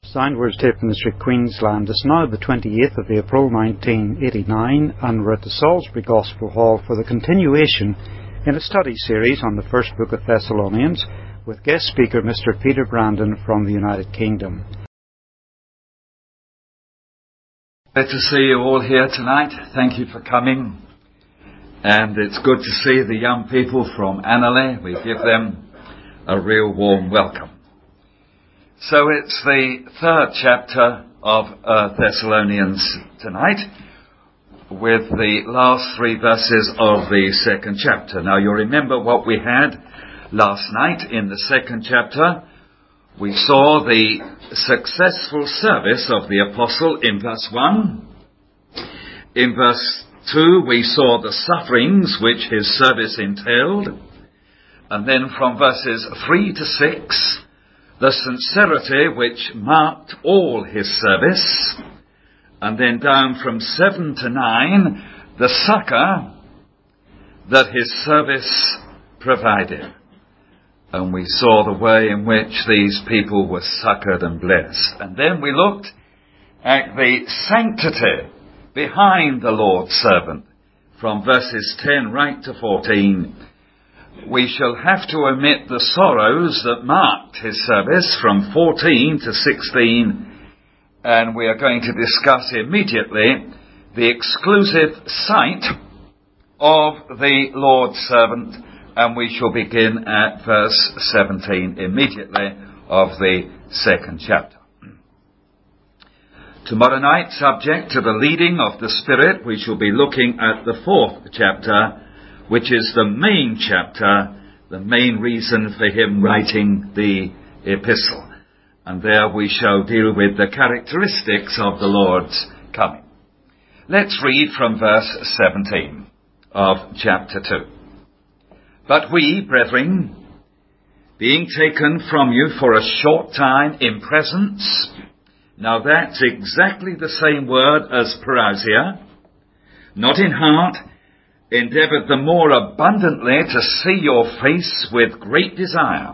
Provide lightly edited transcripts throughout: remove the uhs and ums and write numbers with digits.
Signed words taped from District, Queensland. It's now the 28th of April 1989 and we're at the Salisbury Gospel Hall for the continuation in a study series on the first book of Thessalonians with guest speaker Mr. Peter Brandon from the United Kingdom. Glad to see you all here tonight. Thank you for coming. And it's good to see the young people from Annerley. We give them a real warm welcome. So it's the third chapter of Thessalonians tonight, with the last three verses of the second chapter. Now you'll remember what we had last night in the second chapter. We saw the successful service of the apostle in verse 1. In verse 2 we saw the sufferings which his service entailed. And then from verses 3 to 6, the sincerity which marked all his service. And then down from 7 to 9, the succour that his service provided. And we saw the way in which these people were succoured and blessed. And then we looked at the sanctity behind the Lord's servant from verses 10 right to 14. We shall have to omit the sorrows that marked his service from 14 to 16, and we are going to discuss immediately the exclusive sight of the Lord's servant, and we shall begin at verse 17 immediately of the second chapter. Tomorrow night, subject to the leading of the Spirit, we shall be looking at the fourth chapter, which is the main chapter, the main reason for him writing the epistle. And there we shall deal with the characteristics of the Lord's coming. Let's read from verse 17 of chapter 2. But we, brethren, being taken from you for a short time in presence, now that's exactly the same word as parousia, not in heart, endeavoured the more abundantly to see your face with great desire.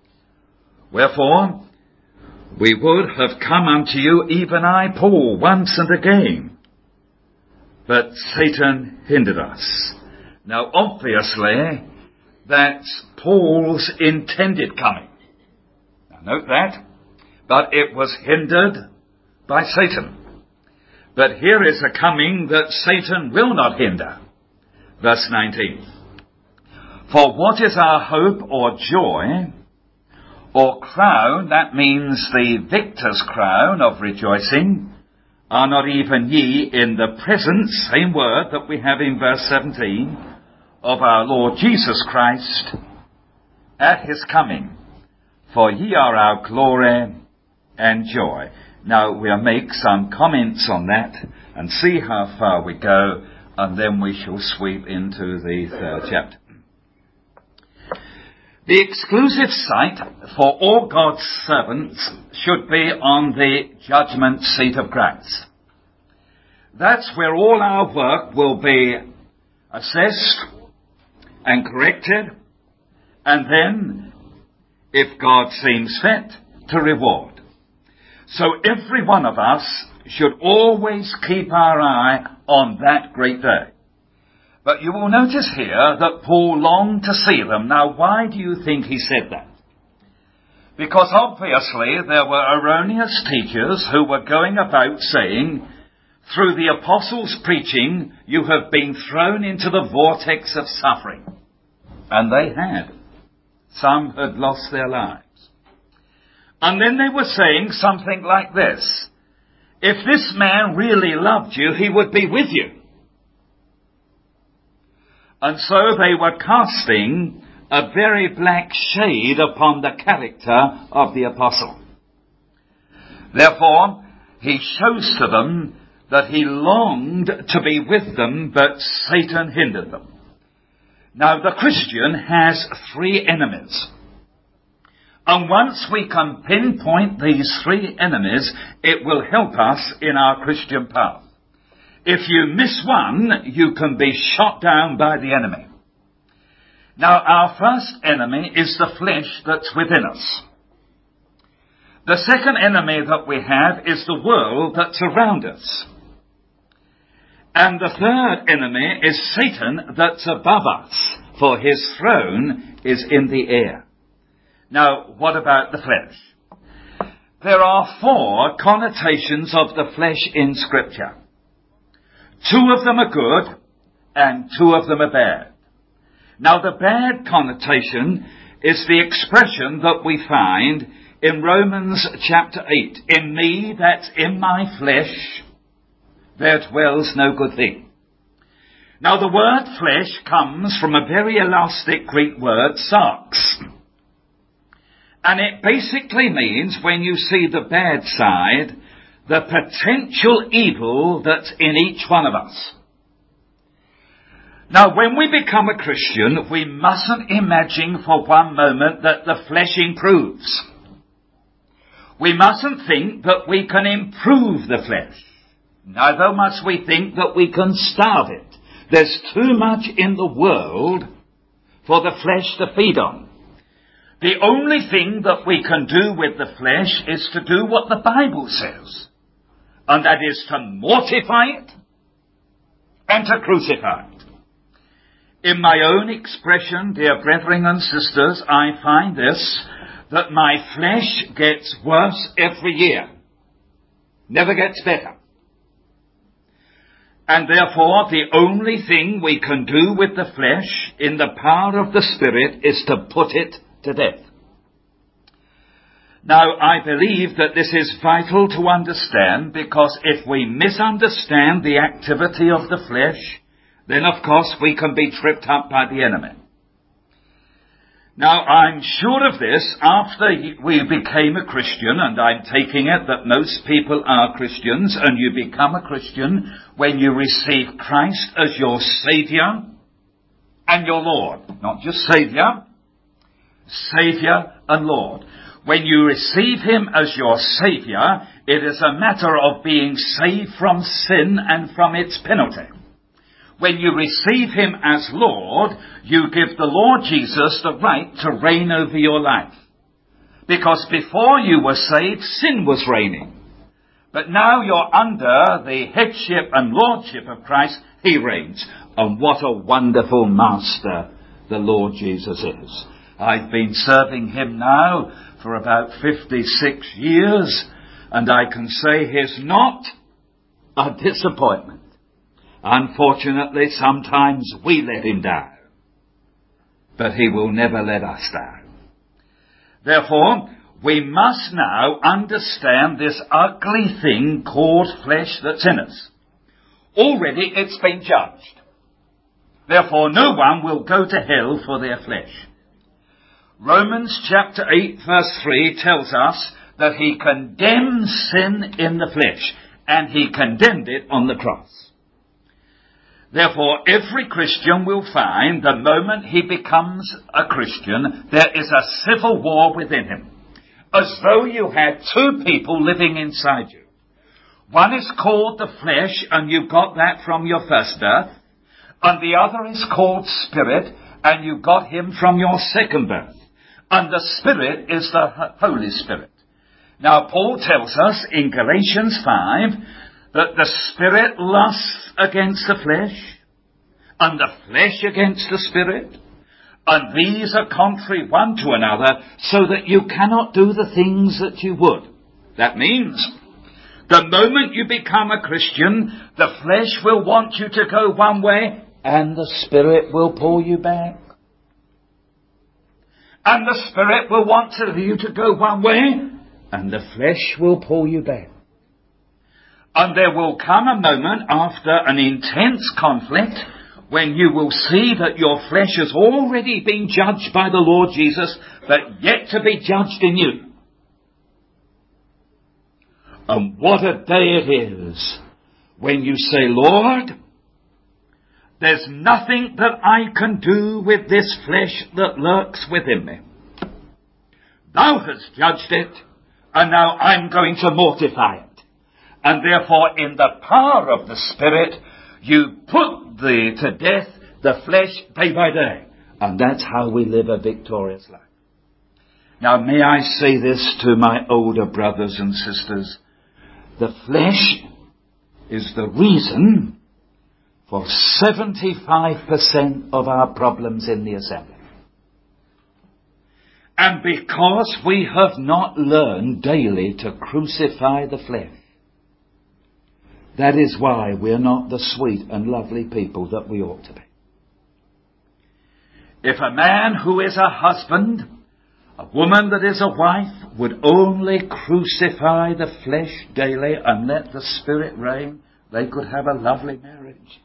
Wherefore, we would have come unto you, even I, Paul, once and again. But Satan hindered us. Now, obviously, that's Paul's intended coming. Now, note that. But it was hindered by Satan. But here is a coming that Satan will not hinder. Verse 19. For what is our hope or joy or crown, that means the victor's crown of rejoicing, are not even ye in the presence, same word that we have in verse 17, of our Lord Jesus Christ at his coming. For ye are our glory and joy. Now we'll make some comments on that and see how far we go, and then we shall sweep into the third chapter. The exclusive sight for all God's servants should be on the judgment seat of Christ. That's where all our work will be assessed and corrected, and then, if God seems fit, to reward. So every one of us should always keep our eye on that great day. But you will notice here that Paul longed to see them. Now, why do you think he said that? Because obviously there were erroneous teachers who were going about saying, through the apostles' preaching, you have been thrown into the vortex of suffering. And they had. Some had lost their lives. And then they were saying something like this: if this man really loved you, he would be with you. And so they were casting a very black shade upon the character of the apostle. Therefore, he shows to them that he longed to be with them, but Satan hindered them. Now, the Christian has three enemies. And once we can pinpoint these three enemies, it will help us in our Christian path. If you miss one, you can be shot down by the enemy. Now, our first enemy is the flesh that's within us. The second enemy that we have is the world that's around us. And the third enemy is Satan that's above us, for his throne is in the air. Now, what about the flesh? There are 4 connotations of the flesh in Scripture. 2 of them are good, and 2 of them are bad. Now, the bad connotation is the expression that we find in Romans chapter 8. In me, that's in my flesh, there dwells no good thing. Now, the word flesh comes from a very elastic Greek word, sarx. And it basically means, when you see the bad side, the potential evil that's in each one of us. Now, when we become a Christian, we mustn't imagine for one moment that the flesh improves. We mustn't think that we can improve the flesh. Neither must we think that we can starve it. There's too much in the world for the flesh to feed on. The only thing that we can do with the flesh is to do what the Bible says, and that is to mortify it and to crucify it. In my own expression, dear brethren and sisters, I find this, that my flesh gets worse every year. Never gets better. And therefore, the only thing we can do with the flesh in the power of the Spirit is to put it to death. Now, I believe that this is vital to understand, because if we misunderstand the activity of the flesh, then of course we can be tripped up by the enemy. Now, I'm sure of this after we became a Christian, and I'm taking it that most people are Christians, and you become a Christian when you receive Christ as your Saviour and your Lord. Not just Saviour, Saviour and Lord. When you receive Him as your Saviour, it is a matter of being saved from sin and from its penalty. When you receive Him as Lord, you give the Lord Jesus the right to reign over your life. Because before you were saved, sin was reigning. But now you're under the headship and lordship of Christ. He reigns. And what a wonderful master the Lord Jesus is. I've been serving Him now for about 56 years, and I can say He's not a disappointment. Unfortunately, sometimes we let Him down, but He will never let us down. Therefore, we must now understand this ugly thing called flesh that's in us. Already it's been judged. Therefore, no one will go to hell for their flesh. Romans chapter 8 verse 3 tells us that He condemns sin in the flesh, and He condemned it on the cross. Therefore, every Christian will find the moment he becomes a Christian, there is a civil war within him. As though you had 2 people living inside you. One is called the flesh, and you got that from your first birth. And the other is called spirit, and you got him from your second birth. And the Spirit is the Holy Spirit. Now, Paul tells us in Galatians 5 that the Spirit lusts against the flesh, and the flesh against the Spirit, and these are contrary one to another, so that you cannot do the things that you would. That means, the moment you become a Christian, the flesh will want you to go one way, and the Spirit will pull you back. And the Spirit will want you to go one way, and the flesh will pull you back. And there will come a moment after an intense conflict when you will see that your flesh has already been judged by the Lord Jesus, but yet to be judged in you. And what a day it is when you say, Lord, there's nothing that I can do with this flesh that lurks within me. Thou hast judged it, and now I'm going to mortify it. And therefore, in the power of the Spirit, you put to death the flesh day by day. And that's how we live a victorious life. Now, may I say this to my older brothers and sisters? The flesh is the reason for 75% of our problems in the assembly. And because we have not learned daily to crucify the flesh, that is why we're not the sweet and lovely people that we ought to be. If a man who is a husband, a woman that is a wife, would only crucify the flesh daily and let the Spirit reign, they could have a lovely marriage.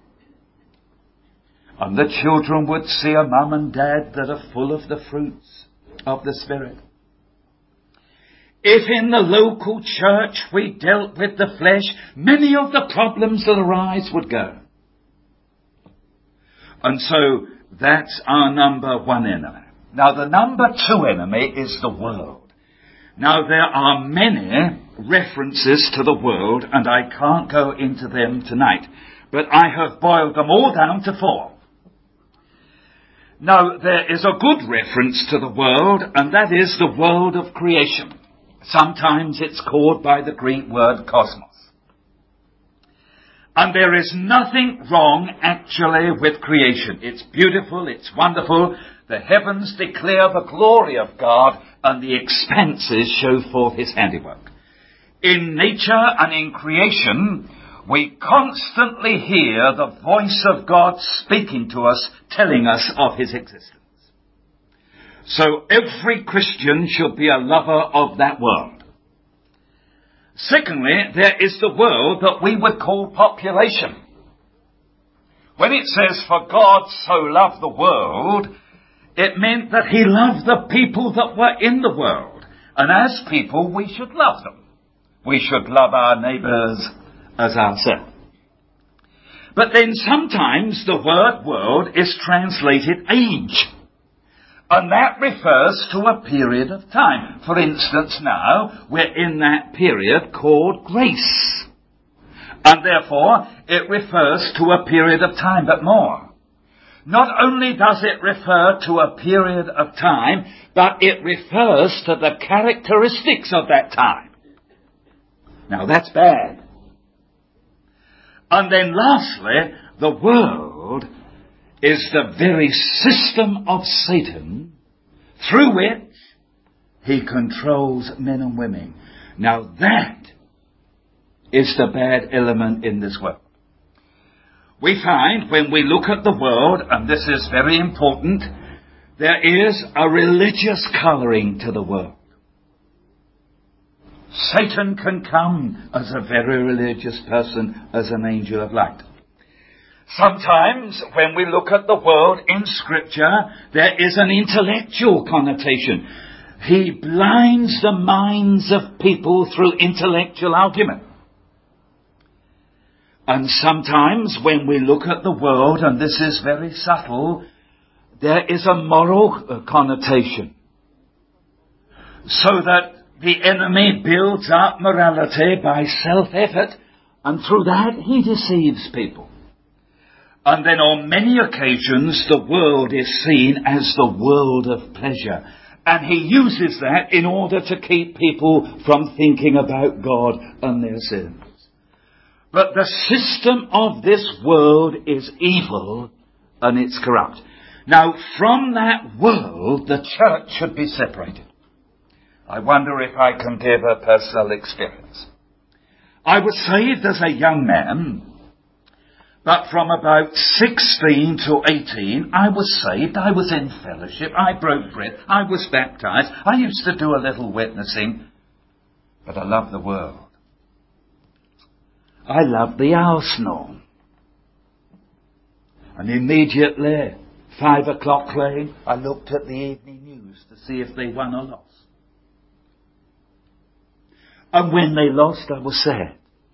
And the children would see a mum and dad that are full of the fruits of the Spirit. If in the local church we dealt with the flesh, many of the problems that arise would go. And so that's our number one enemy. Now the number two enemy is the world. Now there are many references to the world, and I can't go into them tonight, but I have boiled them all down to 4. Now, there is a good reference to the world, and that is the world of creation. Sometimes it's called by the Greek word cosmos. And there is nothing wrong actually with creation. It's beautiful, it's wonderful. The heavens declare the glory of God, and the expanses show forth his handiwork. In nature and in creation, we constantly hear the voice of God speaking to us, telling us of his existence. So every Christian should be a lover of that world. Secondly, there is the world that we would call population. When it says, for God so loved the world, it meant that he loved the people that were in the world. And as people, we should love them. We should love our neighbours as ourselves. But then sometimes the word world is translated age. And that refers to a period of time. For instance, now we're in that period called grace. And therefore it refers to a period of time, but more. Not only does it refer to a period of time, but it refers to the characteristics of that time. Now that's bad. And then lastly, the world is the very system of Satan through which he controls men and women. Now that is the bad element in this world. We find when we look at the world, and this is very important, there is a religious colouring to the world. Satan can come as a very religious person, as an angel of light. Sometimes when we look at the world in Scripture, there is an intellectual connotation. He blinds the minds of people through intellectual argument. And sometimes when we look at the world, and this is very subtle, there is a moral connotation. So that the enemy builds up morality by self-effort, and through that he deceives people. And then on many occasions the world is seen as the world of pleasure. And he uses that in order to keep people from thinking about God and their sins. But the system of this world is evil and it's corrupt. Now, from that world, the church should be separated. I wonder if I can give a personal experience. I was saved as a young man, but from about 16 to 18, I was saved. I was in fellowship. I broke bread. I was baptized. I used to do a little witnessing, but I loved the world. I loved the Arsenal. And immediately, 5 o'clock playing, I looked at the evening news to see if they won or lost. And when they lost, I was sad.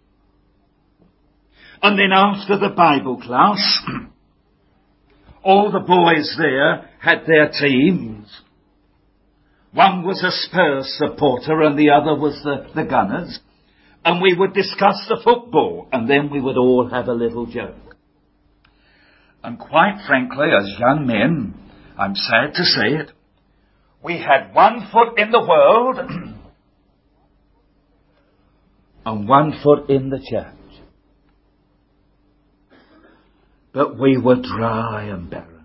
And then after the Bible class, all the boys there had their teams. One was a Spurs supporter and the other was the Gunners. And we would discuss the football, and then we would all have a little joke. And quite frankly, as young men, I'm sad to say it, We had one foot in the world and one foot in the church. But we were dry and barren.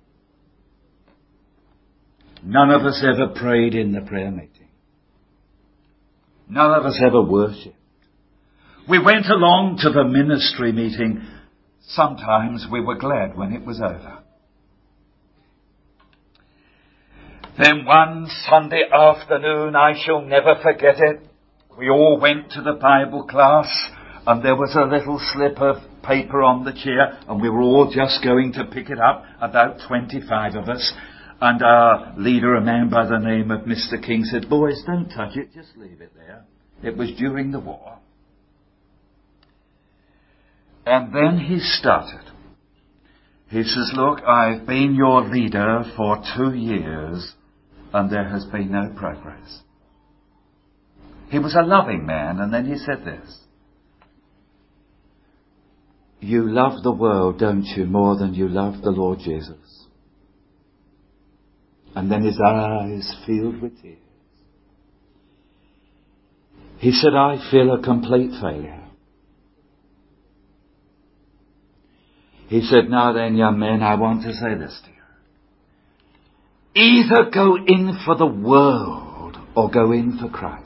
None of us ever prayed in the prayer meeting. None of us ever worshipped. We went along to the ministry meeting. Sometimes we were glad when it was over. Then one Sunday afternoon, I shall never forget it, we all went to the Bible class and there was a little slip of paper on the chair and we were all just going to pick it up, about 25 of us. And our leader, a man by the name of Mr. King, said, "Boys, don't touch it, just leave it there." It was during the war. And then he started. He says, "Look, I've been your leader for 2 years and there has been no progress." He was a loving man, and then he said this: "You love the world, don't you, more than you love the Lord Jesus?" And then his eyes filled with tears. He said, "I feel a complete failure." He said, "Now then, young men, I want to say this to you. Either go in for the world or go in for Christ.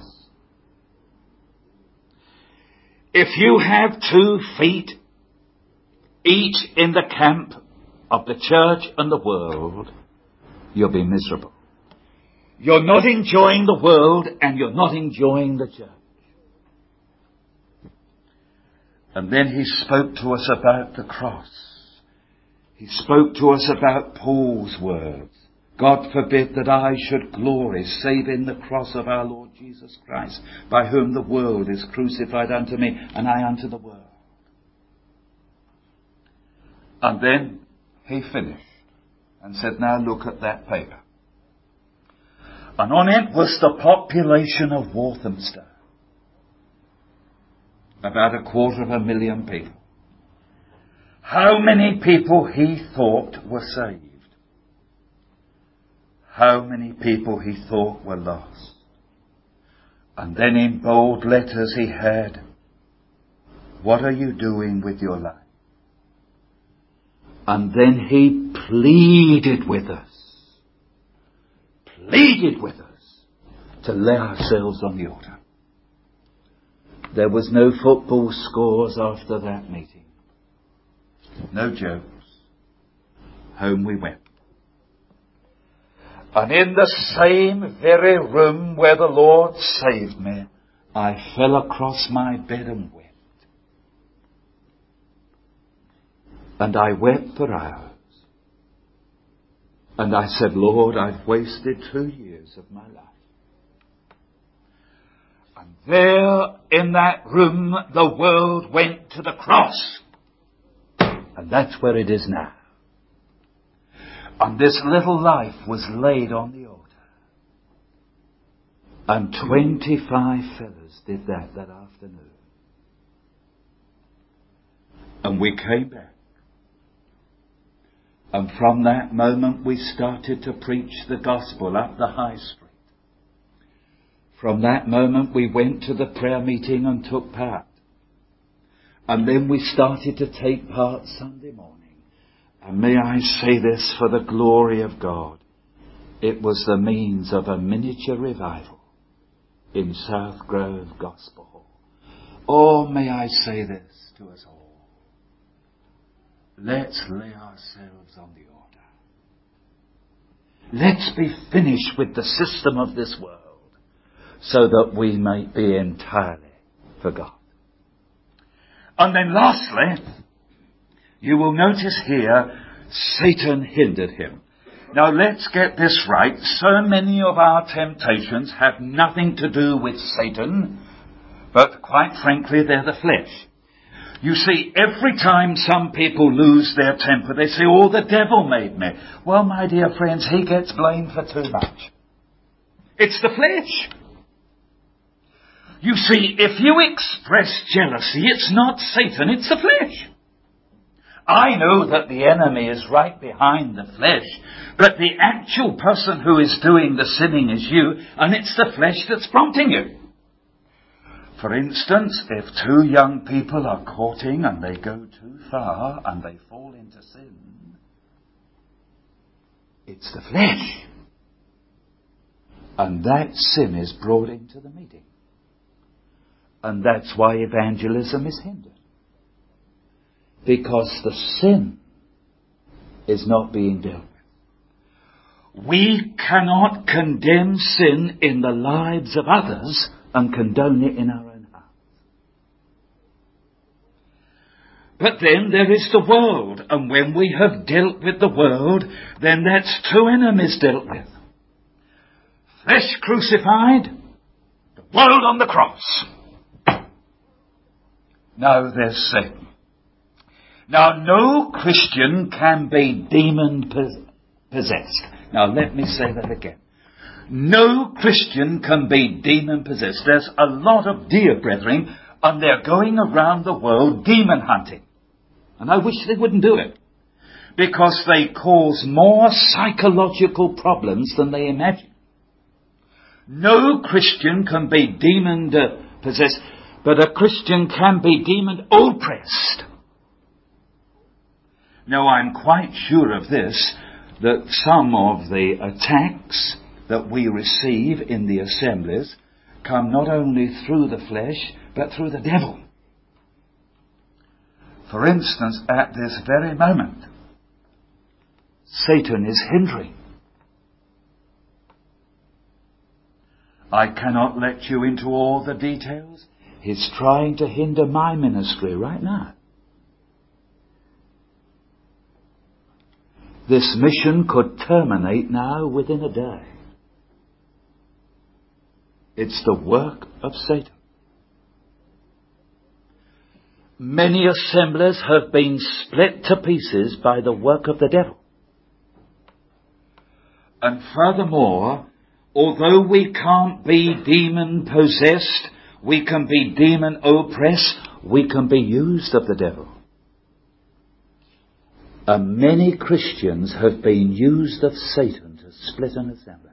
If you have 2 feet each in the camp of the church and the world, you'll be miserable. You're not enjoying the world and you're not enjoying the church." And then he spoke to us about the cross. He spoke to us about Paul's words: "God forbid that I should glory save in the cross of our Lord Jesus Christ, by whom the world is crucified unto me, and I unto the world." And then he finished and said, "Now look at that paper." And on it was the population of Walthamstow. About 250,000 people. How many people he thought were saved. How many people he thought were lost. And then in bold letters he had, "What are you doing with your life?" And then he pleaded with us to lay ourselves on the altar. There was no football scores after that meeting. No jokes. Home we went. And in the same very room where the Lord saved me, I fell across my bed and wept. And I wept for hours. And I said, "Lord, I've wasted 2 years of my life." And there in that room, the world went to the cross. And that's where it is now. And this little life was laid on the altar. And 25 fellows did that afternoon. And we came back. And from that moment we started to preach the gospel up the high street. From that moment we went to the prayer meeting and took part. And then we started to take part Sunday morning. And may I say this for the glory of God, it was the means of a miniature revival in South Grove Gospel Hall. Oh, may I say this to us all. Let's lay ourselves on the altar. Let's be finished with the system of this world so that we may be entirely for God. And then lastly, you will notice here, Satan hindered him. Now let's get this right. So many of our temptations have nothing to do with Satan, but quite frankly, they're the flesh. You see, every time some people lose their temper, they say, "Oh, the devil made me." Well, my dear friends, he gets blamed for too much. It's the flesh. You see, if you express jealousy, it's not Satan, it's the flesh. I know that the enemy is right behind the flesh, but the actual person who is doing the sinning is you, and it's the flesh that's prompting you. For instance, if two young people are courting and they go too far and they fall into sin, it's the flesh. And that sin is brought into the meeting. And that's why evangelism is hindered. Because the sin is not being dealt with. We cannot condemn sin in the lives of others and condone it in our own hearts. But then there is the world, and when we have dealt with the world, then that's two enemies dealt with. Flesh crucified, the world on the cross. Now there's Satan. Now no Christian can be demon possessed. Now let me say that again. No Christian can be demon possessed. There's a lot of dear brethren, and they're going around the world demon hunting. And I wish they wouldn't do it, because they cause more psychological problems than they imagine. No Christian can be demon possessed, but a Christian can be demon oppressed. Now I'm quite sure of this, that some of the attacks that we receive in the assemblies come not only through the flesh, but through the devil. For instance, at this very moment, Satan is hindering. I cannot let you into all the details. He's trying to hinder my ministry right now. This mission could terminate now within a day. It's the work of Satan. Many assemblies have been split to pieces by the work of the devil. And furthermore, although we can't be demon possessed, we can be demon oppressed, we can be used of the devil. And many Christians have been used of Satan to split an assembly.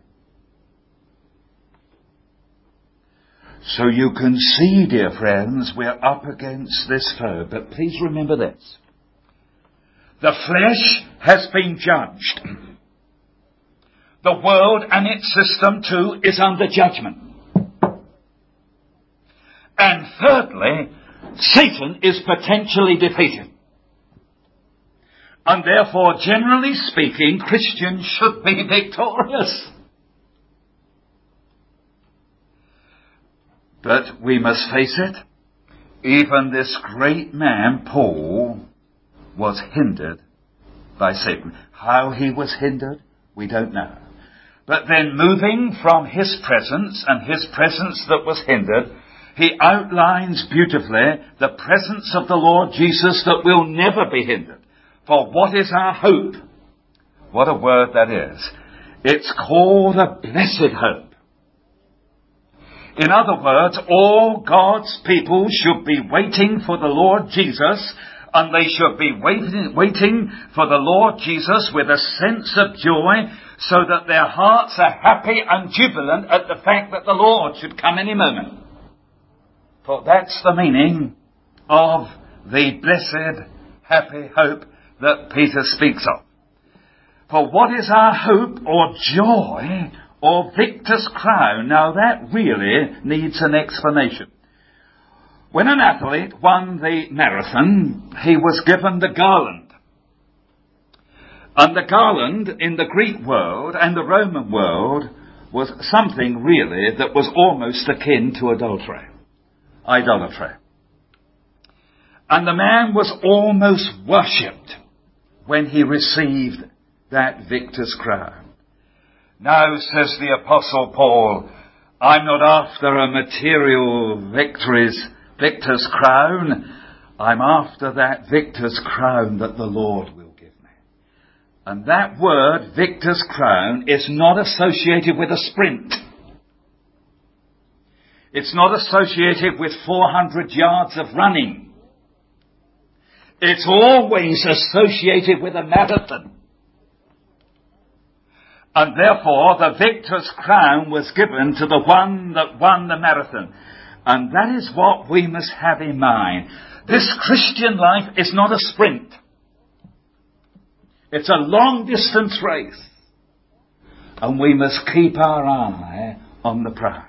So you can see, dear friends, we're up against this foe. But please remember this. The flesh has been judged. The world and its system too is under judgment. And thirdly, Satan is potentially defeated. And therefore, generally speaking, Christians should be victorious. But we must face it, even this great man, Paul, was hindered by Satan. How he was hindered, we don't know. But then moving from his presence, and his presence that was hindered, he outlines beautifully the presence of the Lord Jesus that will never be hindered. For what is our hope? What a word that is. It's called a blessed hope. In other words, all God's people should be waiting for the Lord Jesus, and they should be waiting for the Lord Jesus with a sense of joy, so that their hearts are happy and jubilant at the fact that the Lord should come any moment. For that's the meaning of the blessed, happy hope that Peter speaks of. For what is our hope or joy or victor's crown? Now that really needs an explanation. When an athlete won the marathon, he was given the garland. And the garland in the Greek world and the Roman world was something really that was almost akin to idolatry. And the man was almost worshipped when he received that victor's crown. Now, says the Apostle Paul, I'm not after a material victor's crown. I'm after that victor's crown that the Lord will give me. And that word, victor's crown, is not associated with a sprint. It's not associated with 400 yards of running. It's always associated with a marathon. And therefore the victor's crown was given to the one that won the marathon. And that is what we must have in mind. This Christian life is not a sprint. It's a long distance race. And we must keep our eye on the prize.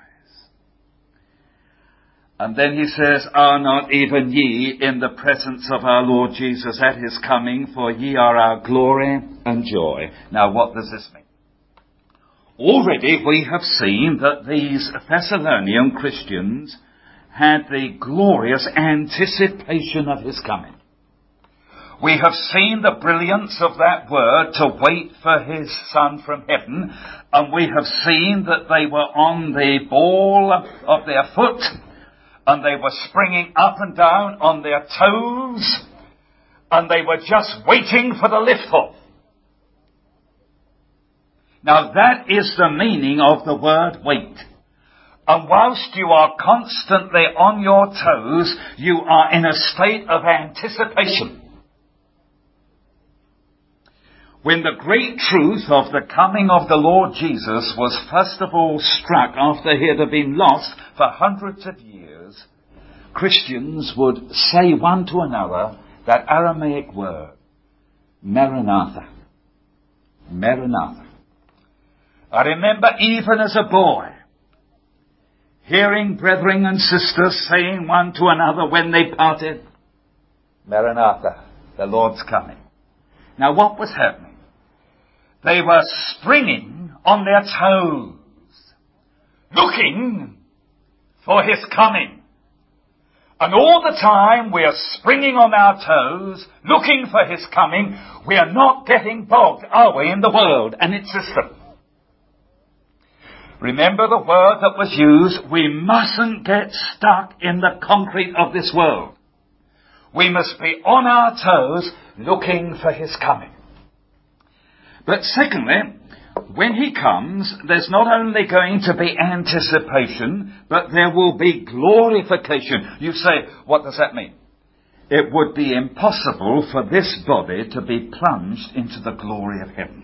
And then he says, are not even ye in the presence of our Lord Jesus at his coming, for ye are our glory and joy. Now what does this mean? Already we have seen that these Thessalonian Christians had the glorious anticipation of his coming. We have seen the brilliance of that word to wait for his Son from heaven, and we have seen that they were on the ball of their foot, and they were springing up and down on their toes, and they were just waiting for the lift-off. Now that is the meaning of the word wait. And whilst you are constantly on your toes, you are in a state of anticipation. When the great truth of the coming of the Lord Jesus was first of all struck after he had been lost for hundreds of years, Christians would say one to another that Aramaic word, Maranatha. Maranatha. I remember even as a boy, hearing brethren and sisters saying one to another when they parted, Maranatha, the Lord's coming. Now what was happening? They were springing on their toes, looking for his coming. And all the time we are springing on our toes, looking for his coming, we are not getting bogged, are we, in the world and its system. Remember the word that was used, we mustn't get stuck in the concrete of this world. We must be on our toes looking for his coming. But secondly, when he comes, there's not only going to be anticipation, but there will be glorification. You say, what does that mean? It would be impossible for this body to be plunged into the glory of heaven.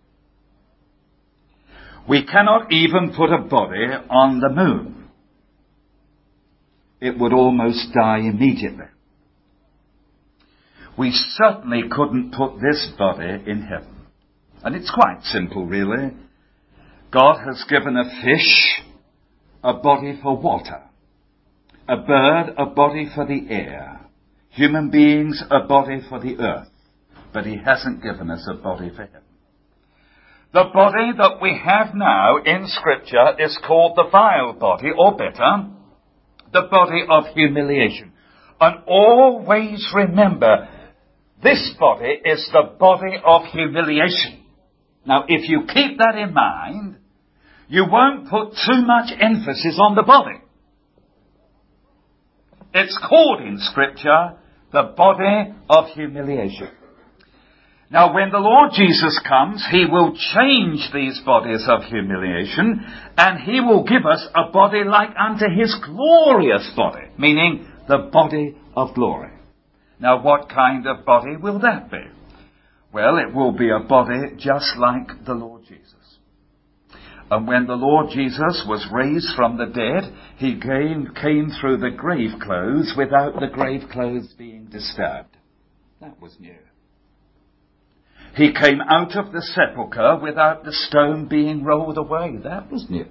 We cannot even put a body on the moon. It would almost die immediately. We certainly couldn't put this body in heaven. And it's quite simple, really. God has given a fish a body for water, a bird a body for the air, human beings a body for the earth, but he hasn't given us a body for heaven. The body that we have now in Scripture is called the vile body, or better, the body of humiliation. And always remember, this body is the body of humiliation. Now, if you keep that in mind, you won't put too much emphasis on the body. It's called in Scripture the body of humiliation. Now, when the Lord Jesus comes, he will change these bodies of humiliation, and he will give us a body like unto his glorious body, meaning the body of glory. Now, what kind of body will that be? Well, it will be a body just like the Lord Jesus. And when the Lord Jesus was raised from the dead, he came through the grave clothes without the grave clothes being disturbed. That was new. He came out of the sepulchre without the stone being rolled away. That was new.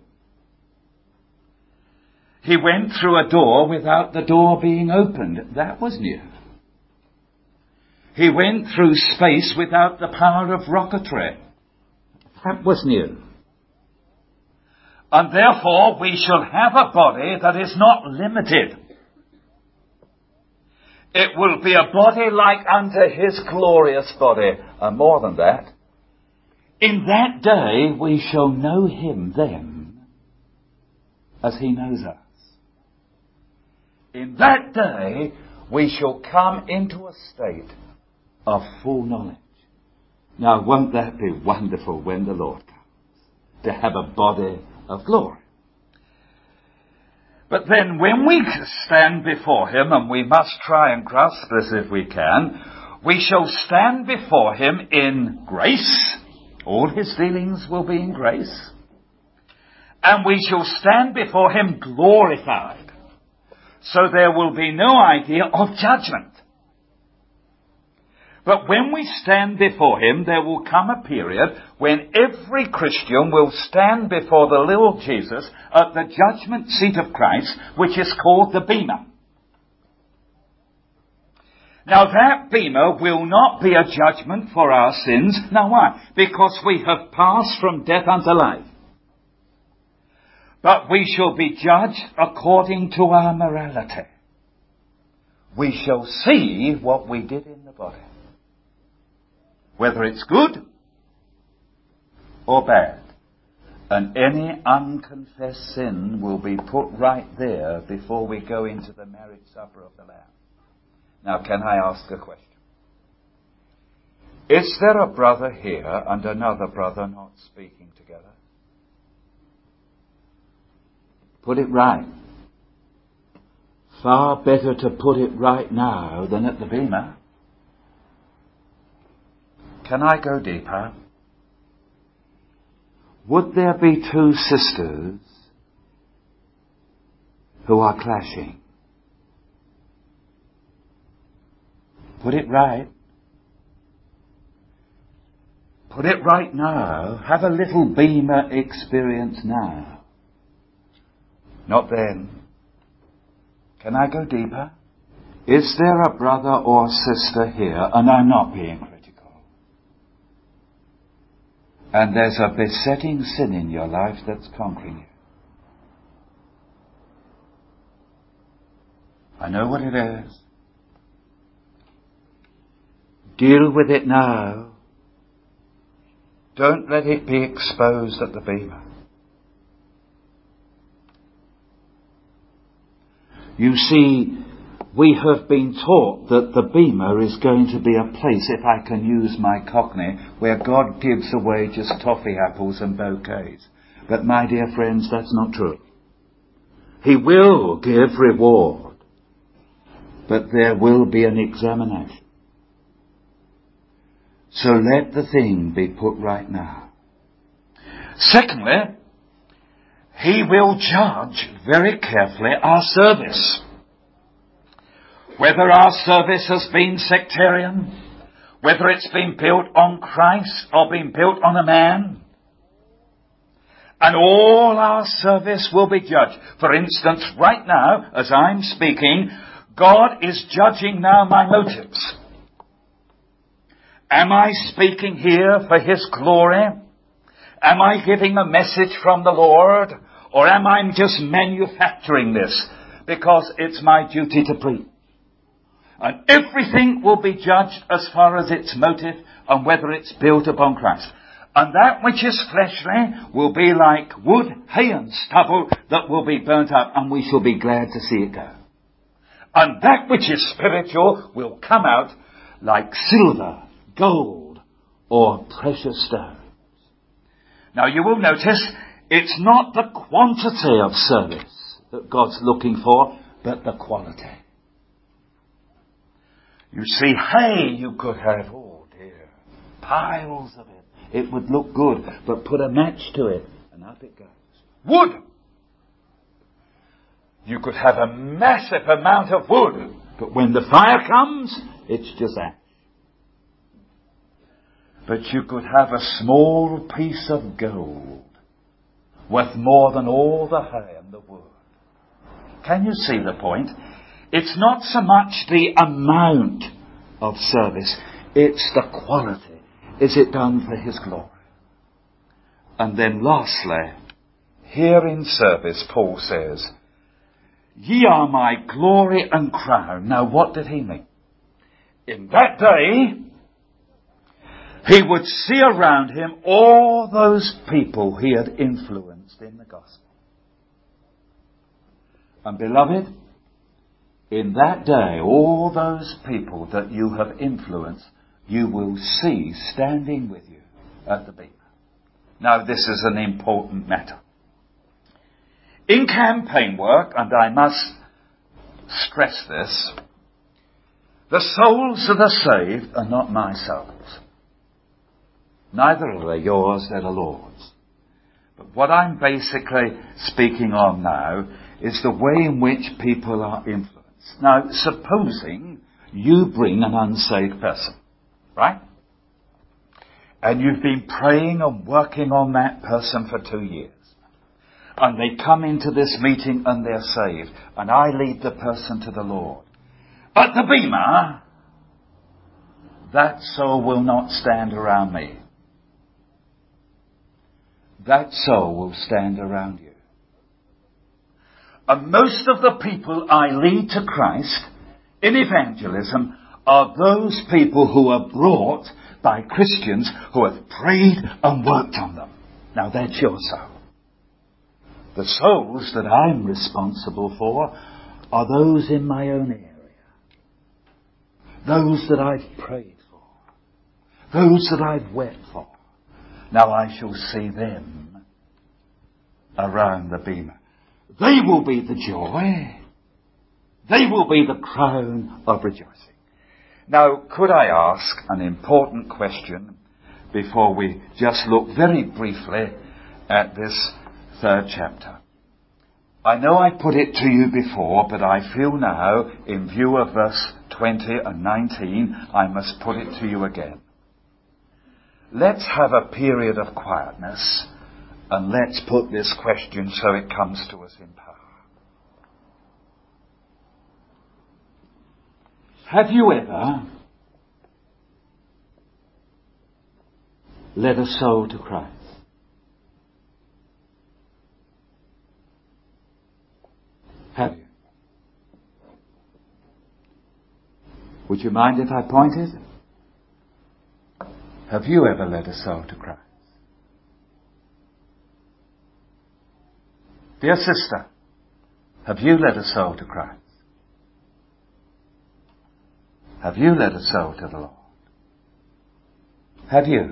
He went through a door without the door being opened. That was new. He went through space without the power of rocketry. That was new. And therefore we shall have a body that is not limited. It will be a body like unto his glorious body. And more than that, in that day we shall know him then as he knows us. In that day we shall come into a state of full knowledge. Now, won't that be wonderful when the Lord comes, to have a body of glory? But then when we stand before him, and we must try and grasp this if we can, we shall stand before him in grace. All his dealings will be in grace. And we shall stand before him glorified. So there will be no idea of judgment. But when we stand before him, there will come a period when every Christian will stand before the little Jesus at the judgment seat of Christ, which is called the Bema. Now that Bema will not be a judgment for our sins. Now why? Because we have passed from death unto life. But we shall be judged according to our morality. We shall see what we did in the body. Whether it's good or bad. And any unconfessed sin will be put right there before we go into the marriage supper of the Lamb. Now, can I ask a question? Is there a brother here and another brother not speaking together? Put it right. Far better to put it right now than at the Bema. Can I go deeper? Would there be two sisters who are clashing? Put it right. Put it right now. Have a little Bema experience now. Not then. Can I go deeper? Is there a brother or sister here, and I'm not being critical, and there's a besetting sin in your life that's conquering you? I know what it is. Deal with it now. Don't let it be exposed at the Bema. You see, we have been taught that the Bema is going to be a place, if I can use my Cockney, where God gives away just toffee apples and bouquets. But my dear friends, that's not true. He will give reward, but there will be an examination. So let the thing be put right now. Secondly, he will judge very carefully our service. Whether our service has been sectarian, whether it's been built on Christ or been built on a man. And all our service will be judged. For instance, right now, as I'm speaking, God is judging now my motives. Am I speaking here for his glory? Am I giving a message from the Lord? Or am I just manufacturing this because it's my duty to preach? And everything will be judged as far as its motive and whether it's built upon Christ. And that which is fleshly will be like wood, hay and stubble that will be burnt up, and we shall be glad to see it go. And that which is spiritual will come out like silver, gold, or precious stones. Now you will notice it's not the quantity of service that God's looking for, but the quality. You see, hay you could have, oh dear, piles of it. It would look good, but put a match to it, and up it goes. Wood! You could have a massive amount of wood, but when the fire comes, it's just ash. But you could have a small piece of gold worth more than all the hay and the wood. Can you see the point? It's not so much the amount of service, it's the quality. Is it done for his glory? And then lastly, here in service, Paul says, ye are my glory and crown. Now what did he mean? In that day, he would see around him all those people he had influenced in the gospel. And beloved, in that day, all those people that you have influenced, you will see standing with you at the Bema. Now this is an important matter. In campaign work, and I must stress this, the souls that are saved are not my souls. Neither are they yours, they're the Lord's. But what I'm basically speaking on now is the way in which people are influenced. Now, supposing you bring an unsaved person, right? And you've been praying and working on that person for 2 years. And they come into this meeting and they're saved. And I lead the person to the Lord. But the bema, that soul will not stand around me. That soul will stand around you. And most of the people I lead to Christ in evangelism are those people who are brought by Christians who have prayed and worked on them. Now that's your soul. The souls that I'm responsible for are those in my own area. Those that I've prayed for. Those that I've wept for. Now I shall see them around the bema. They will be the joy. They will be the crown of rejoicing. Now, could I ask an important question before we just look very briefly at this 3rd chapter? I know I put it to you before, but I feel now, in view of verse 20 and 19, I must put it to you again. Let's have a period of quietness and let's put this question so it comes to us in power. Have you ever led a soul to Christ? Have you? Would you mind if I pointed? Have you ever led a soul to Christ? Dear sister, have you led a soul to Christ? Have you led a soul to the Lord? Have you?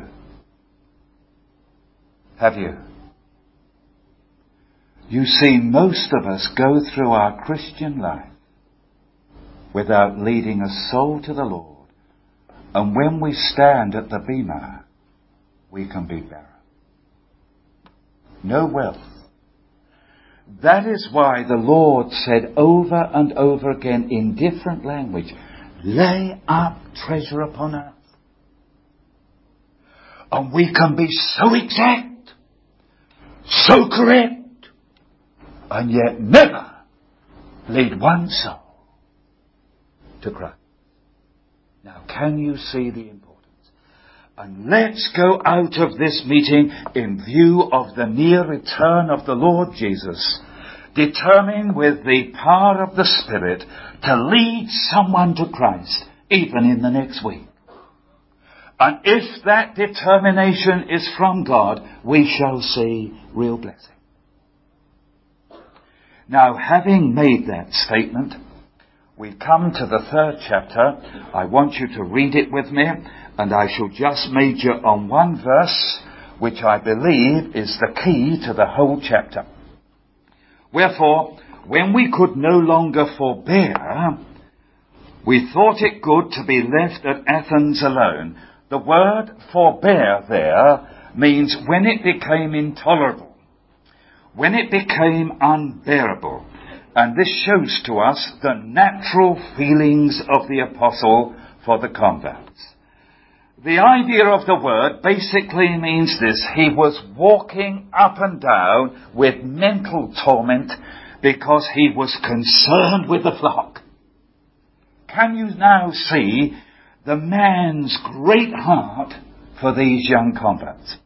Have you? You see, most of us go through our Christian life without leading a soul to the Lord. And when we stand at the bema, we can be barren. No wealth. That is why the Lord said over and over again in different language, lay up treasure upon earth. And we can be so exact, so correct, and yet never lead one soul to Christ. Now, can you see the importance? And let's go out of this meeting in view of the near return of the Lord Jesus, determined with the power of the Spirit to lead someone to Christ, even in the next week. And if that determination is from God, we shall see real blessing. Now, having made that statement, we come to the 3rd chapter. I want you to read it with me, and I shall just major on one verse, which I believe is the key to the whole chapter. Wherefore, when we could no longer forbear, we thought it good to be left at Athens alone. The word forbear there means when it became intolerable, when it became unbearable. And this shows to us the natural feelings of the apostle for the converts. The idea of the word basically means this. He was walking up and down with mental torment because he was concerned with the flock. Can you now see the man's great heart for these young converts?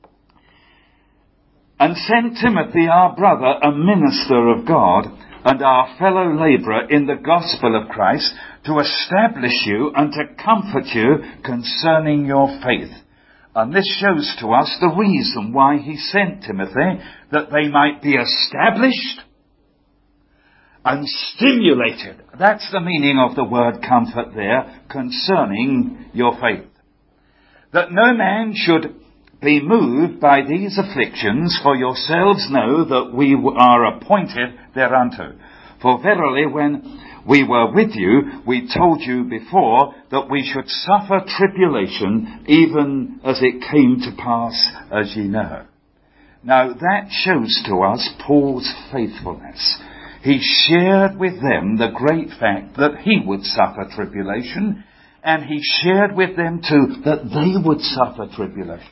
And sent Timothy, our brother, a minister of God, and our fellow labourer in the gospel of Christ, to establish you and to comfort you concerning your faith. And this shows to us the reason why he sent Timothy, that they might be established and stimulated. That's the meaning of the word comfort there, concerning your faith. That no man should be moved by these afflictions, for yourselves know that we are appointed thereunto. For verily, when we were with you, we told you before that we should suffer tribulation, even as it came to pass, as ye know. Now that shows to us Paul's faithfulness. He shared with them the great fact that he would suffer tribulation, and he shared with them too that they would suffer tribulation.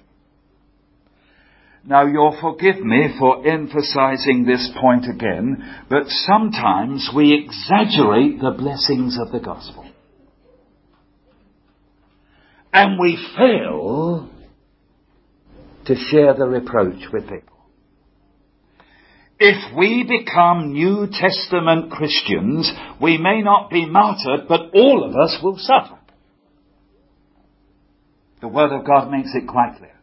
Now you'll forgive me for emphasizing this point again, but sometimes we exaggerate the blessings of the gospel. And we fail to share the reproach with people. If we become New Testament Christians, we may not be martyred, but all of us will suffer. The Word of God makes it quite clear.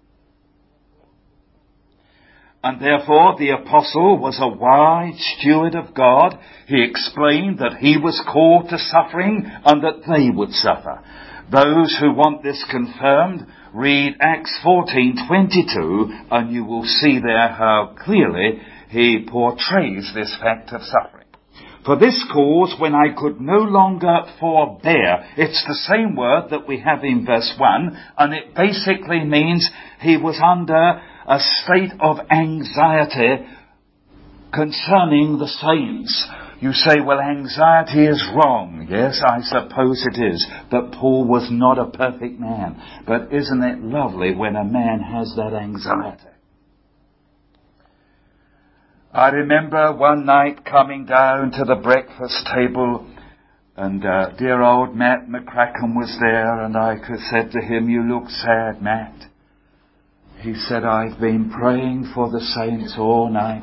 And therefore the apostle was a wise steward of God. He explained that he was called to suffering and that they would suffer. Those who want this confirmed, read Acts 14:22, and you will see there how clearly he portrays this fact of suffering. For this cause, when I could no longer forbear, it's the same word that we have in verse 1, and it basically means he was under a state of anxiety concerning the saints. You say, well, anxiety is wrong. Yes, I suppose it is. But Paul was not a perfect man. But isn't it lovely when a man has that anxiety? I remember one night coming down to the breakfast table, and dear old Matt McCracken was there, and I said to him, you look sad, Matt. He said, I've been praying for the saints all night.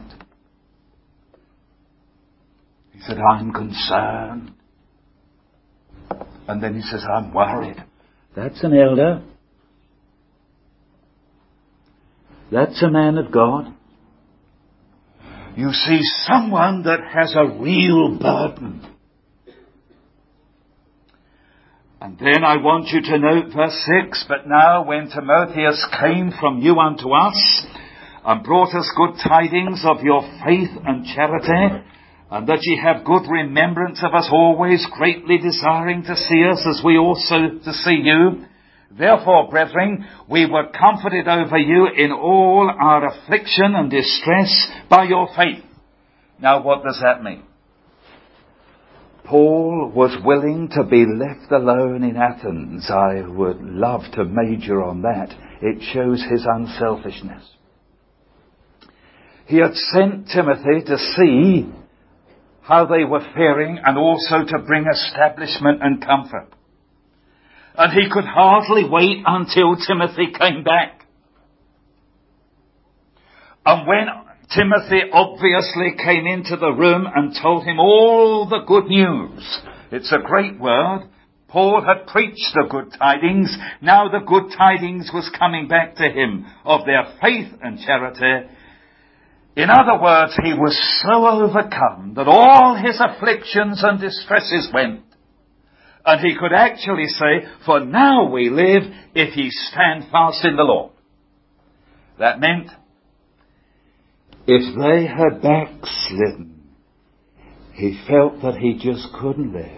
He said, I'm concerned. And then he says, I'm worried. That's an elder. That's a man of God. You see, someone that has a real burden. And then I want you to note verse 6, but now when Timotheus came from you unto us, and brought us good tidings of your faith and charity, and that ye have good remembrance of us always, greatly desiring to see us as we also to see you. Therefore, brethren, we were comforted over you in all our affliction and distress by your faith. Now what does that mean? Paul was willing to be left alone in Athens. I would love to major on that. It shows his unselfishness. He had sent Timothy to see how they were faring and also to bring establishment and comfort. And he could hardly wait until Timothy came back. And when Timothy obviously came into the room and told him all the good news. It's a great word. Paul had preached the good tidings. Now the good tidings was coming back to him of their faith and charity. In other words, he was so overcome that all his afflictions and distresses went. And he could actually say, for now we live if ye stand fast in the Lord. That meant, if they had backslidden, he felt that he just couldn't live.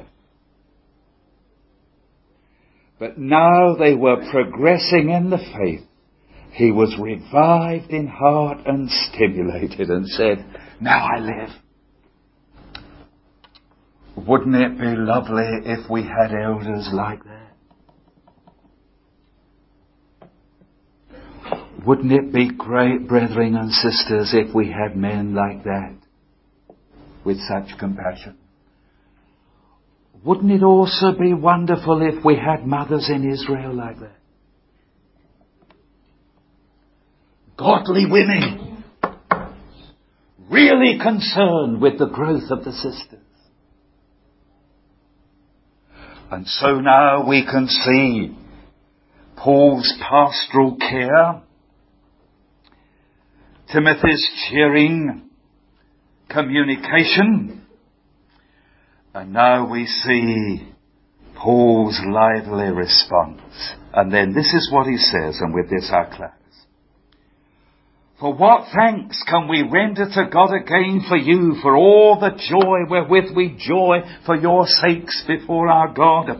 But now they were progressing in the faith. He was revived in heart and stimulated and said, now I live. Wouldn't it be lovely if we had elders like that? Wouldn't it be great, brethren and sisters, if we had men like that, with such compassion? Wouldn't it also be wonderful if we had mothers in Israel like that? Godly women, really concerned with the growth of the sisters. And so now we can see Paul's pastoral care, Timothy's cheering communication, and now we see Paul's lively response. And then this is what he says, and with this I close. For what thanks can we render to God again for you, for all the joy wherewith we joy for your sakes before our God?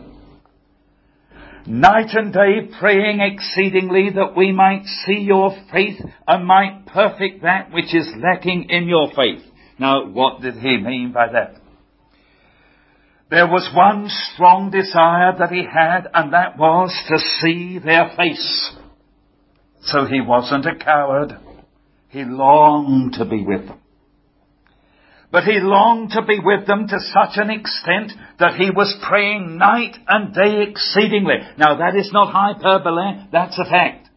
Night and day praying exceedingly that we might see your faith and might perfect that which is lacking in your faith. Now, what did he mean by that? There was one strong desire that he had, and that was to see their face. So he wasn't a coward. He longed to be with them. But he longed to be with them to such an extent that he was praying night and day exceedingly. Now that is not hyperbole, that's a fact.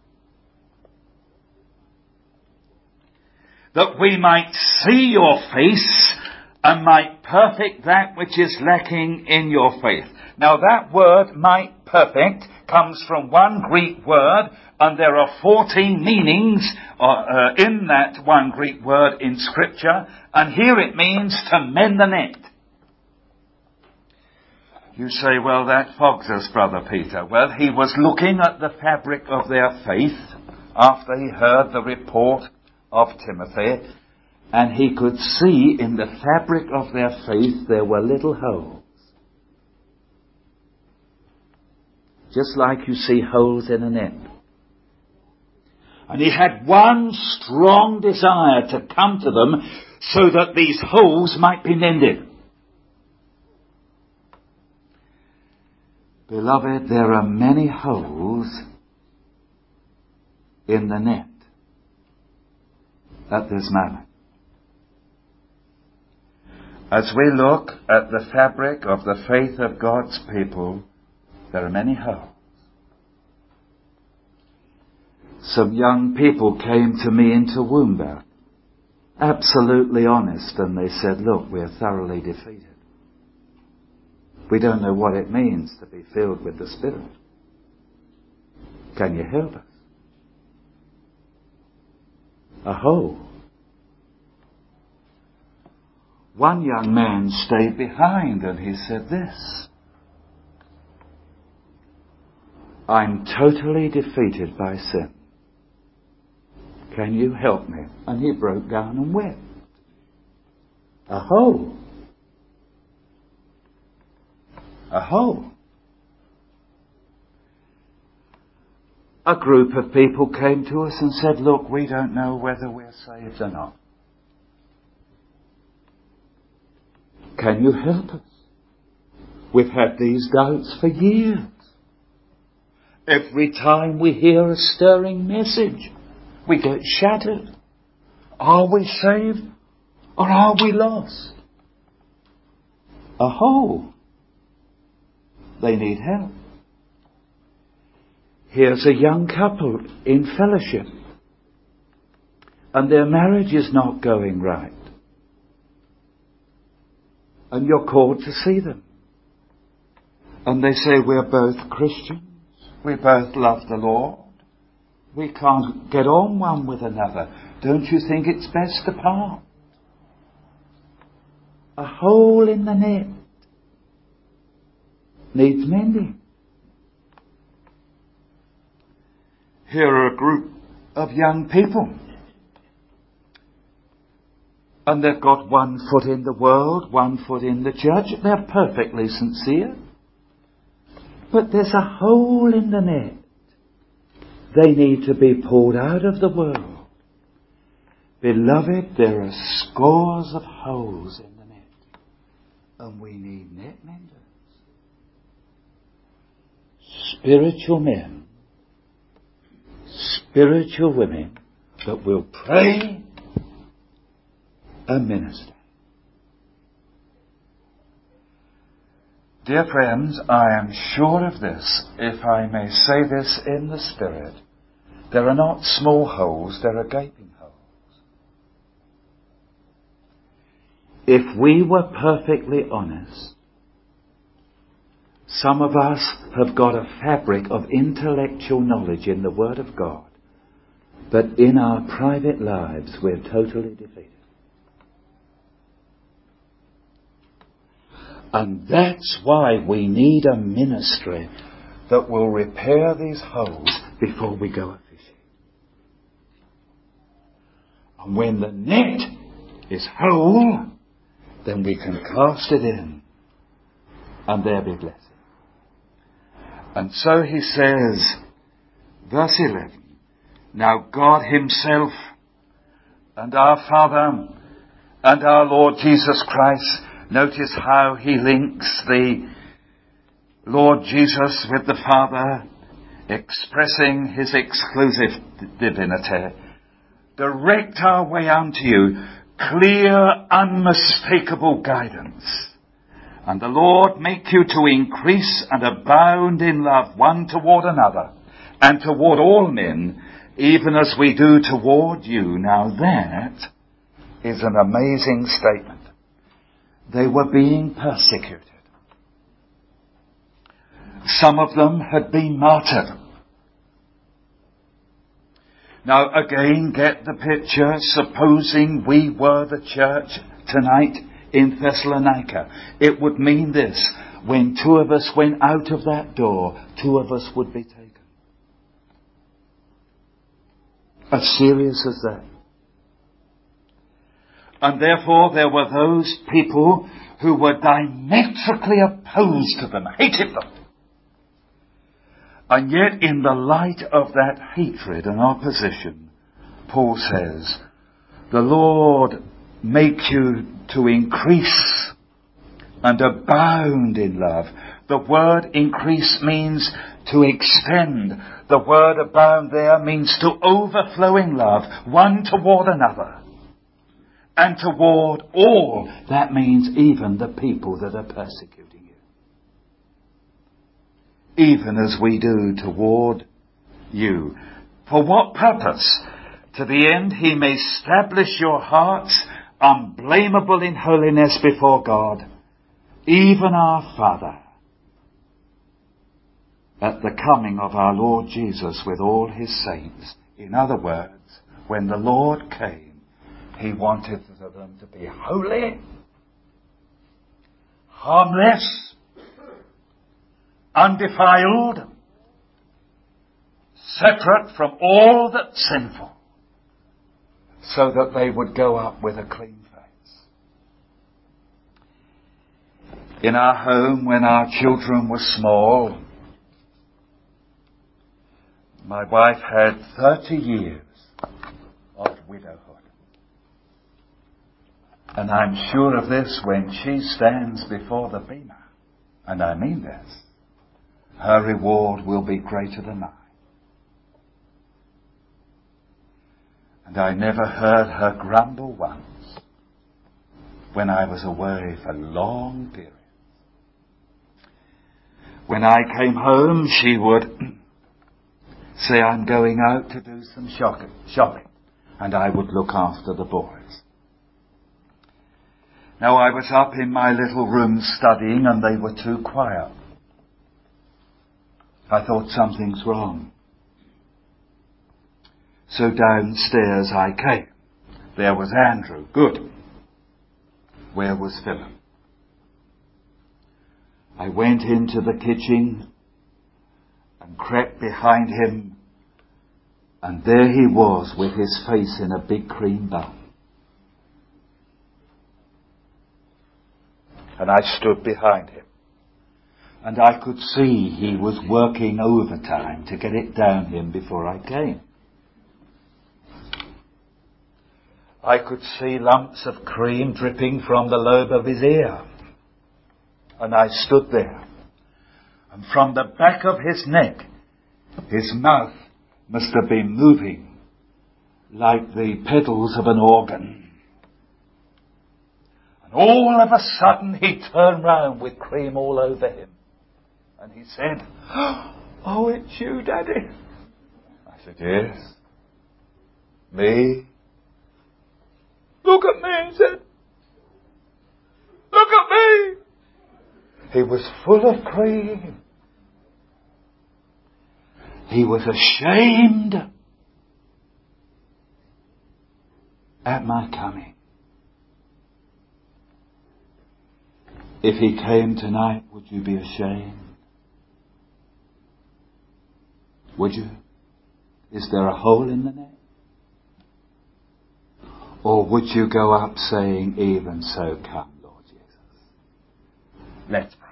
That we might see your face and might perfect that which is lacking in your faith. Now that word, might perfect, comes from one Greek word, and there are 14 meanings in that one Greek word in Scripture, and here it means to mend the net. You say, well, that fogs us, Brother Peter. Well, he was looking at the fabric of their faith after he heard the report of Timothy, and he could see in the fabric of their faith there were little holes. Just like you see holes in a net. And he had one strong desire to come to them so that these holes might be mended. Beloved, there are many holes in the net at this moment. As we look at the fabric of the faith of God's people, there are many holes. Some young people came to me in Toowoomba, absolutely honest, and they said, look, we're thoroughly defeated. We don't know what it means to be filled with the Spirit. Can you help us? A hole. One young man stayed behind and he said this: I'm totally defeated by sin. Can you help me? And he broke down and wept. A hole. A hole. A group of people came to us and said, look, we don't know whether we're saved or not. Can you help us? We've had these doubts for years. Every time we hear a stirring message, we get shattered. Are we saved or are we lost? A hole. They need help. Here's a young couple in fellowship, and their marriage is not going right. And you're called to see them. And they say, we're both Christians. We both love the Lord. We can't get on one with another. Don't you think it's best to part? A hole in the net needs mending. Here are a group of young people. And they've got one foot in the world, one foot in the church. They're perfectly sincere. But there's a hole in the net. They need to be pulled out of the world. Beloved, there are scores of holes in the net. And we need net menders. Spiritual men, spiritual women that will pray and minister. Dear friends, I am sure of this, if I may say this in the Spirit. There are not small holes, there are gaping holes. If we were perfectly honest, some of us have got a fabric of intellectual knowledge in the Word of God, but in our private lives we're totally defeated. And that's why we need a ministry that will repair these holes before we go a fishing. And when the net is whole, then we can cast it in, and there be blessing. And so he says, verse 11, now God himself and our Father and our Lord Jesus Christ, notice how he links the Lord Jesus with the Father, expressing his exclusive divinity, direct our way unto you, clear, unmistakable guidance. And the Lord make you to increase and abound in love one toward another, and toward all men, even as we do toward you. Now that is an amazing statement. They were being persecuted. Some of them had been martyred. Now again, get the picture. Supposing we were the church tonight in Thessalonica, it would mean this: when two of us went out of that door, two of us would be taken. As serious as that. And therefore there were those people who were diametrically opposed to them, hated them. And yet in the light of that hatred and opposition, Paul says, the Lord make you to increase and abound in love. The word increase means to extend. The word abound there means to overflow in love, one toward another. And toward all, that means even the people that are persecuting you. Even as we do toward you. For what purpose? To the end he may establish your hearts unblameable in holiness before God, even our Father, at the coming of our Lord Jesus with all his saints. In other words, when the Lord came, he wanted them to be holy, harmless, undefiled, separate from all that's sinful, so that they would go up with a clean face. In our home, when our children were small, my wife had 30 years of widowhood. And I'm sure of this when she stands before the Bema. And I mean this. Her reward will be greater than mine. And I never heard her grumble once when I was away for long periods. When I came home, she would say, I'm going out to do some shopping. And I would look after the boys. Now I was up in my little room studying and they were too quiet. I thought something's wrong. So downstairs I came. There was Andrew. Good. Where was Philip? I went into the kitchen and crept behind him, and there he was with his face in a big cream bun. And I stood behind him. And I could see he was working overtime to get it down him before I came. I could see lumps of cream dripping from the lobe of his ear. And I stood there. And from the back of his neck, his mouth must have been moving like the pedals of an organ. And all of a sudden he turned round with cream all over him. And he said, oh, it's you, Daddy. I said, yes. Me? Look at me, he said. Look at me. He was full of cream. He was ashamed at my coming. If he came tonight, would you be ashamed? Would you? Is there a hole in the net? Or would you go up saying, even so, come, Lord Jesus? Let's pray.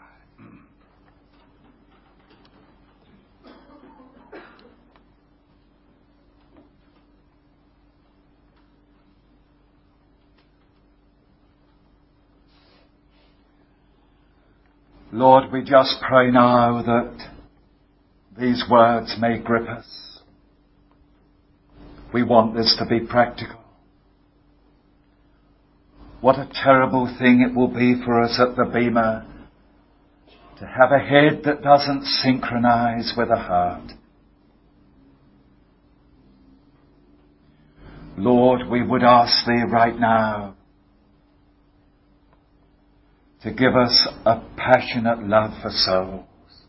Lord, we just pray now that these words may grip us. We want this to be practical. What a terrible thing it will be for us at the Bema to have a head that doesn't synchronize with a heart. Lord, we would ask Thee right now to give us a passionate love for souls,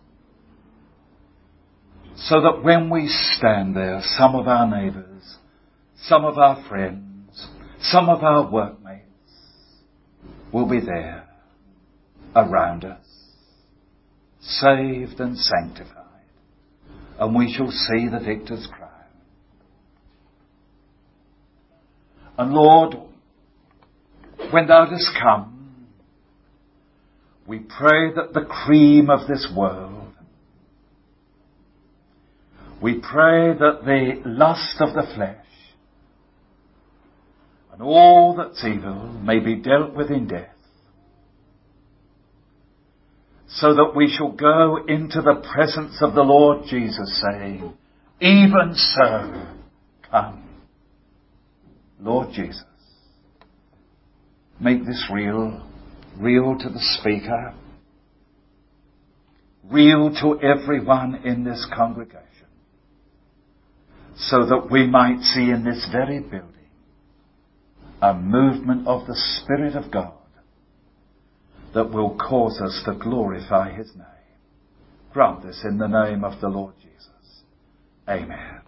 so that when we stand there, some of our neighbours, some of our friends, some of our workmates will be there around us, saved and sanctified, and we shall see the victor's crown. And Lord, when Thou dost come, we pray that the cream of this world, we pray that the lust of the flesh and all that's evil may be dealt with in death, so that we shall go into the presence of the Lord Jesus saying, even so, come, Lord Jesus. Make this real to the speaker, real to everyone in this congregation, so that we might see in this very building a movement of the Spirit of God that will cause us to glorify His name. Grant this in the name of the Lord Jesus. Amen.